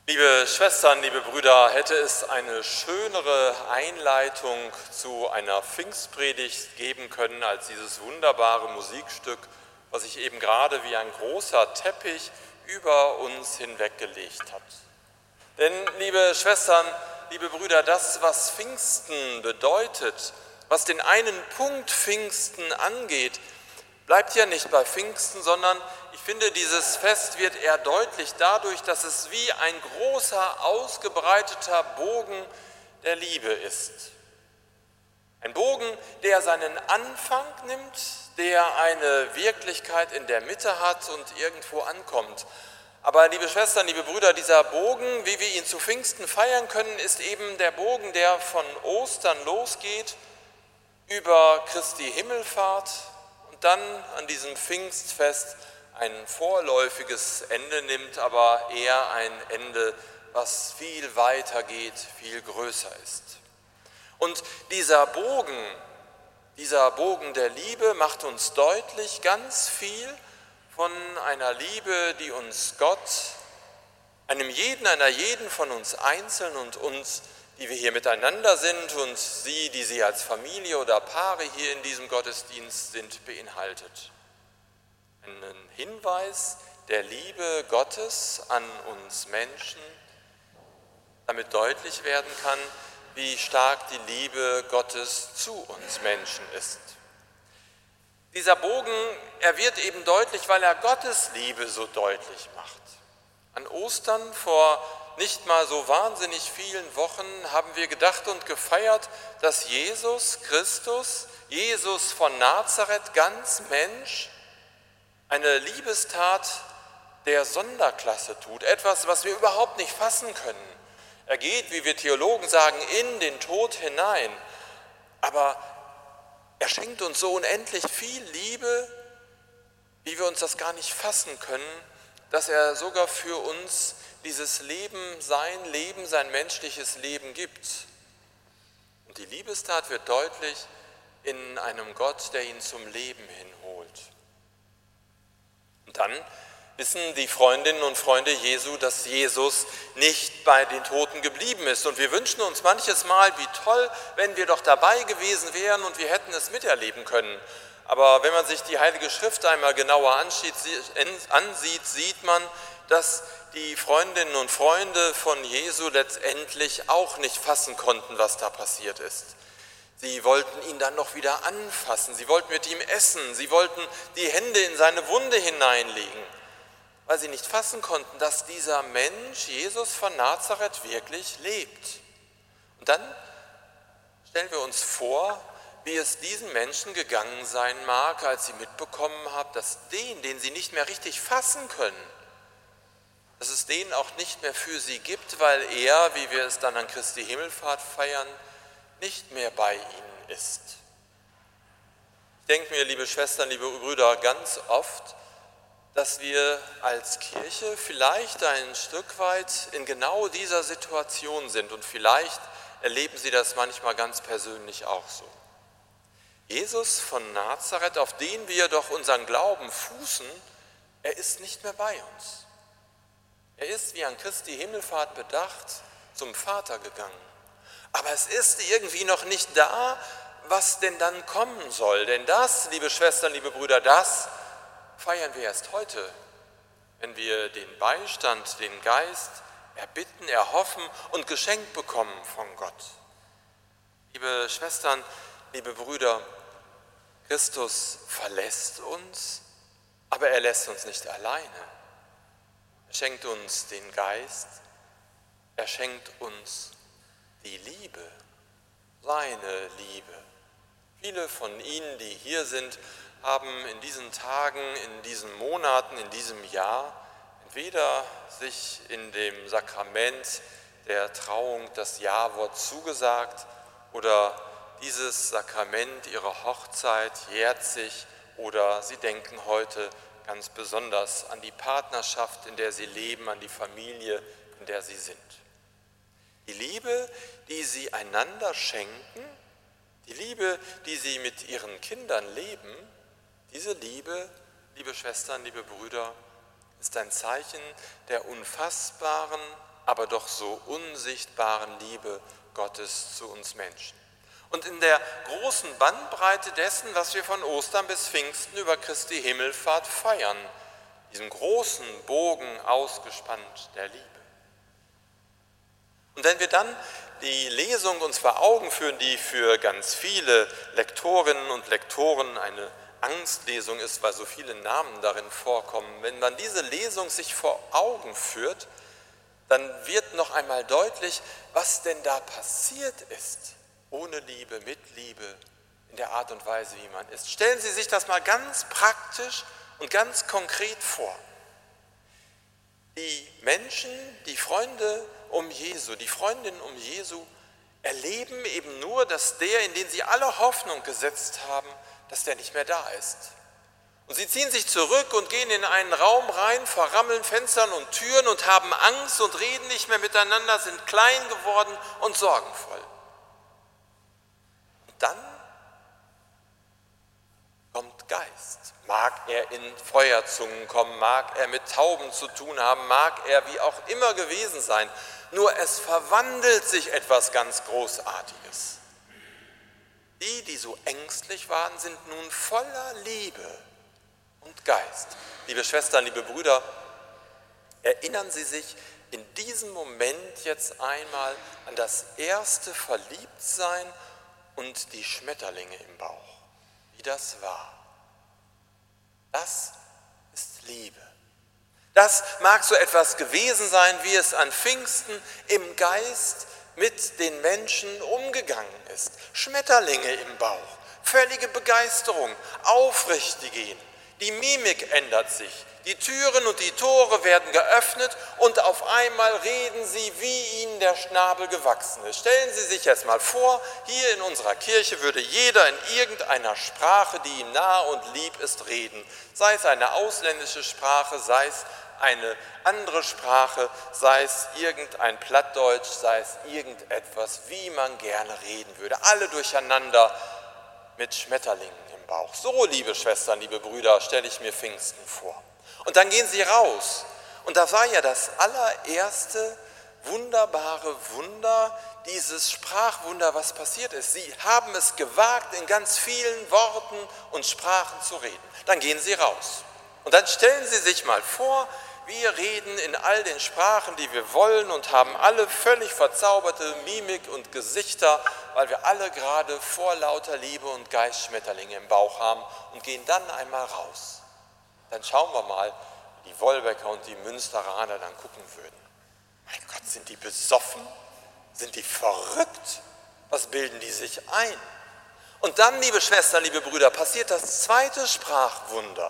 Liebe Schwestern, liebe Brüder, hätte es eine schönere Einleitung zu einer Pfingstpredigt geben können als dieses wunderbare Musikstück, was sich eben gerade wie ein großer Teppich über uns hinweggelegt hat. Denn, liebe Schwestern, liebe Brüder, das, was Pfingsten bedeutet, was den einen Punkt Pfingsten angeht, bleibt ja nicht bei Pfingsten, sondern ich finde, dieses Fest wird eher deutlich dadurch, dass es wie ein großer, ausgebreiteter Bogen der Liebe ist. Ein Bogen, der seinen Anfang nimmt, der eine Wirklichkeit in der Mitte hat und irgendwo ankommt. Aber liebe Schwestern, liebe Brüder, dieser Bogen, wie wir ihn zu Pfingsten feiern können, ist eben der Bogen, der von Ostern losgeht, über Christi Himmelfahrt und dann an diesem Pfingstfest ein vorläufiges Ende nimmt, aber eher ein Ende, was viel weiter geht, viel größer ist. Und dieser Bogen der Liebe macht uns deutlich ganz viel von einer Liebe, die uns Gott, einer jeden von uns einzeln und uns, die wir hier miteinander sind und Sie, die Sie als Familie oder Paare hier in diesem Gottesdienst sind, beinhaltet. Einen Hinweis der Liebe Gottes an uns Menschen, damit deutlich werden kann, wie stark die Liebe Gottes zu uns Menschen ist. Dieser Bogen, er wird eben deutlich, weil er Gottes Liebe so deutlich macht. An Ostern vor nicht mal so wahnsinnig vielen Wochen haben wir gedacht und gefeiert, dass Jesus Christus, Jesus von Nazareth, ganz Mensch, eine Liebestat der Sonderklasse tut, etwas, was wir überhaupt nicht fassen können. Er geht, wie wir Theologen sagen, in den Tod hinein, aber er schenkt uns so unendlich viel Liebe, wie wir uns das gar nicht fassen können, dass er sogar für uns dieses Leben, sein menschliches Leben gibt. Und die Liebestat wird deutlich in einem Gott, der ihn zum Leben hinholt. Und dann wissen die Freundinnen und Freunde Jesu, dass Jesus nicht bei den Toten geblieben ist. Und wir wünschen uns manches Mal, wie toll, wenn wir doch dabei gewesen wären und wir hätten es miterleben können. Aber wenn man sich die Heilige Schrift einmal genauer ansieht, sieht man, dass die Freundinnen und Freunde von Jesu letztendlich auch nicht fassen konnten, was da passiert ist. Sie wollten ihn dann noch wieder anfassen, sie wollten mit ihm essen, sie wollten die Hände in seine Wunde hineinlegen, weil sie nicht fassen konnten, dass dieser Mensch, Jesus von Nazareth, wirklich lebt. Und dann stellen wir uns vor, wie es diesen Menschen gegangen sein mag, als sie mitbekommen haben, dass den sie nicht mehr richtig fassen können, dass es den auch nicht mehr für sie gibt, weil er, wie wir es dann an Christi Himmelfahrt feiern, nicht mehr bei ihnen ist. Ich denke mir, liebe Schwestern, liebe Brüder, ganz oft, dass wir als Kirche vielleicht ein Stück weit in genau dieser Situation sind und vielleicht erleben Sie das manchmal ganz persönlich auch so. Jesus von Nazareth, auf den wir doch unseren Glauben fußen, er ist nicht mehr bei uns. Er ist, wie an Christi Himmelfahrt bedacht, zum Vater gegangen. Aber es ist irgendwie noch nicht da, was denn dann kommen soll. Denn das, liebe Schwestern, liebe Brüder, das feiern wir erst heute, wenn wir den Beistand, den Geist erbitten, erhoffen und geschenkt bekommen von Gott. Liebe Schwestern, liebe Brüder, Christus verlässt uns, aber er lässt uns nicht alleine. Er schenkt uns den Geist, er schenkt uns die Liebe, seine Liebe. Viele von Ihnen, die hier sind, haben in diesen Tagen, in diesen Monaten, in diesem Jahr entweder sich in dem Sakrament der Trauung das Ja-Wort zugesagt oder dieses Sakrament ihrer Hochzeit jährt sich oder sie denken heute ganz besonders an die Partnerschaft, in der sie leben, an die Familie, in der sie sind. Die Liebe, die sie einander schenken, die Liebe, die sie mit ihren Kindern leben, diese Liebe, liebe Schwestern, liebe Brüder, ist ein Zeichen der unfassbaren aber doch so unsichtbaren Liebe Gottes zu uns Menschen. Und in der großen Bandbreite dessen, was wir von Ostern bis Pfingsten über Christi Himmelfahrt feiern, diesem großen Bogen ausgespannt der Liebe. Und wenn wir dann die Lesung uns vor Augen führen, die für ganz viele Lektorinnen und Lektoren eine Angstlesung ist, weil so viele Namen darin vorkommen, wenn man diese Lesung sich vor Augen führt, dann wird noch einmal deutlich, was denn da passiert ist, ohne Liebe, mit Liebe, in der Art und Weise, wie man ist. Stellen Sie sich das mal ganz praktisch und ganz konkret vor. Die Menschen, die Freunde um Jesu, die Freundinnen um Jesu, erleben eben nur, dass der, in den sie alle Hoffnung gesetzt haben, dass der nicht mehr da ist. Und sie ziehen sich zurück und gehen in einen Raum rein, verrammeln Fenstern und Türen und haben Angst und reden nicht mehr miteinander, sind klein geworden und sorgenvoll. Und dann kommt Geist. Mag er in Feuerzungen kommen, mag er mit Tauben zu tun haben, mag er wie auch immer gewesen sein. Nur es verwandelt sich etwas ganz Großartiges. Die, die so ängstlich waren, sind nun voller Liebe und Geist. Liebe Schwestern, liebe Brüder, erinnern Sie sich in diesem Moment jetzt einmal an das erste Verliebtsein und die Schmetterlinge im Bauch, wie das war. Das ist Liebe. Das mag so etwas gewesen sein, wie es an Pfingsten im Geist mit den Menschen umgegangen ist. Schmetterlinge im Bauch, völlige Begeisterung, aufrichtig gehen. Die Mimik ändert sich. Die Türen und die Tore werden geöffnet und auf einmal reden sie, wie ihnen der Schnabel gewachsen ist. Stellen Sie sich jetzt mal vor, hier in unserer Kirche würde jeder in irgendeiner Sprache, die ihm nahe und lieb ist, reden. Sei es eine ausländische Sprache, sei es eine andere Sprache, sei es irgendein Plattdeutsch, sei es irgendetwas, wie man gerne reden würde. Alle durcheinander mit Schmetterlingen im Bauch. So, liebe Schwestern, liebe Brüder, stelle ich mir Pfingsten vor. Und dann gehen sie raus. Und das war ja das allererste wunderbare Wunder, dieses Sprachwunder, was passiert ist. Sie haben es gewagt, in ganz vielen Worten und Sprachen zu reden. Dann gehen sie raus. Und dann stellen Sie sich mal vor, wir reden in all den Sprachen, die wir wollen und haben alle völlig verzauberte Mimik und Gesichter, weil wir alle gerade vor lauter Liebe und Geist Schmetterlinge im Bauch haben und gehen dann einmal raus. Dann schauen wir mal, wie die Wolbecker und die Münsteraner dann gucken würden. Mein Gott, sind die besoffen? Sind die verrückt? Was bilden die sich ein? Und dann, liebe Schwestern, liebe Brüder, passiert das zweite Sprachwunder.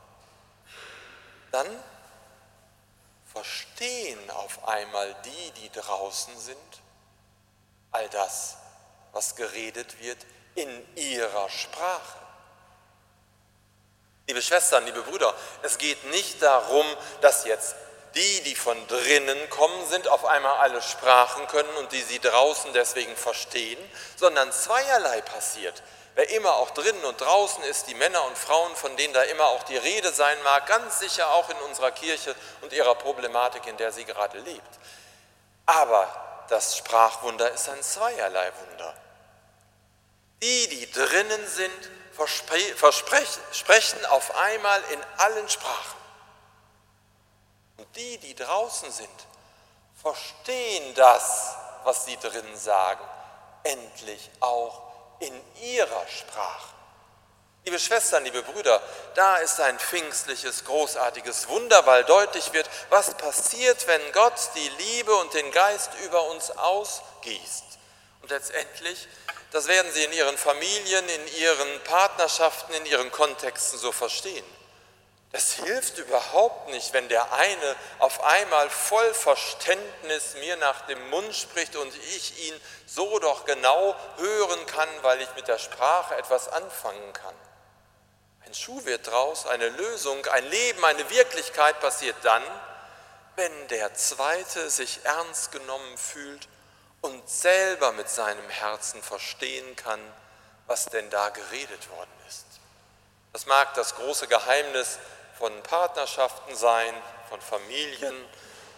Dann verstehen auf einmal die, die draußen sind, all das, was geredet wird, in ihrer Sprache. Liebe Schwestern, liebe Brüder, es geht nicht darum, dass jetzt die, die von drinnen kommen sind, auf einmal alle Sprachen können und die sie draußen deswegen verstehen, sondern zweierlei passiert. Wer immer auch drinnen und draußen ist, die Männer und Frauen, von denen da immer auch die Rede sein mag, ganz sicher auch in unserer Kirche und ihrer Problematik, in der sie gerade lebt. Aber das Sprachwunder ist ein zweierlei Wunder. Die, die drinnen sind, sprechen auf einmal in allen Sprachen. Und die, die draußen sind, verstehen das, was sie drinnen sagen, endlich auch in ihrer Sprache. Liebe Schwestern, liebe Brüder, da ist ein pfingstliches, großartiges Wunder, weil deutlich wird, was passiert, wenn Gott die Liebe und den Geist über uns ausgießt. Und letztendlich, das werden Sie in Ihren Familien, in Ihren Partnerschaften, in Ihren Kontexten so verstehen. Es hilft überhaupt nicht, wenn der eine auf einmal voll Verständnis mir nach dem Mund spricht und ich ihn so doch genau hören kann, weil ich mit der Sprache etwas anfangen kann. Ein Schuh wird draus, eine Lösung, ein Leben, eine Wirklichkeit passiert dann, wenn der Zweite sich ernst genommen fühlt und selber mit seinem Herzen verstehen kann, was denn da geredet worden ist. Das mag das große Geheimnis von Partnerschaften sein, von Familien,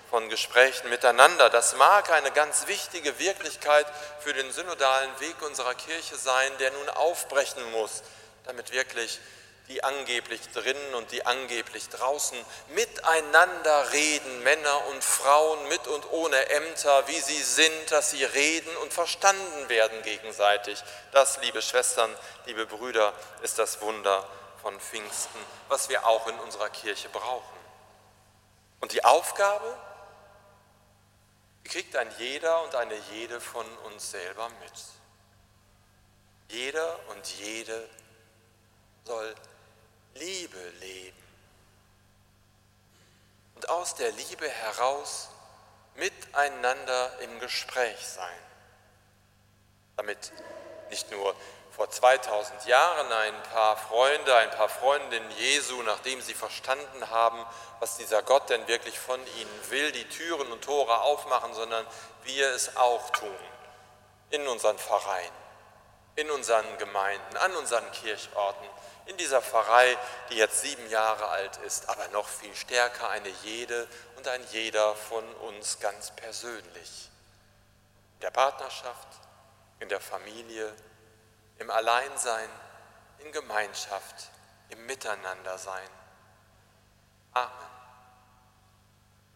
von Gesprächen miteinander. Das mag eine ganz wichtige Wirklichkeit für den synodalen Weg unserer Kirche sein, der nun aufbrechen muss, damit wirklich die angeblich drinnen und die angeblich draußen miteinander reden, Männer und Frauen mit und ohne Ämter, wie sie sind, dass sie reden und verstanden werden gegenseitig. Das, liebe Schwestern, liebe Brüder, ist das Wunder von Pfingsten, was wir auch in unserer Kirche brauchen. Und die Aufgabe, die kriegt ein jeder und eine jede von uns selber mit. Jeder und jede soll Liebe leben und aus der Liebe heraus miteinander im Gespräch sein, damit nicht nur vor 2000 Jahren ein paar Freunde, ein paar Freundinnen Jesu, nachdem sie verstanden haben, was dieser Gott denn wirklich von ihnen will, die Türen und Tore aufmachen, sondern wir es auch tun, in unseren Pfarreien, in unseren Gemeinden, an unseren Kirchorten, in dieser Pfarrei, die jetzt 7 Jahre alt ist, aber noch viel stärker eine jede und ein jeder von uns ganz persönlich. In der Partnerschaft, in der Familie, im Alleinsein, in Gemeinschaft, im Miteinandersein. Amen.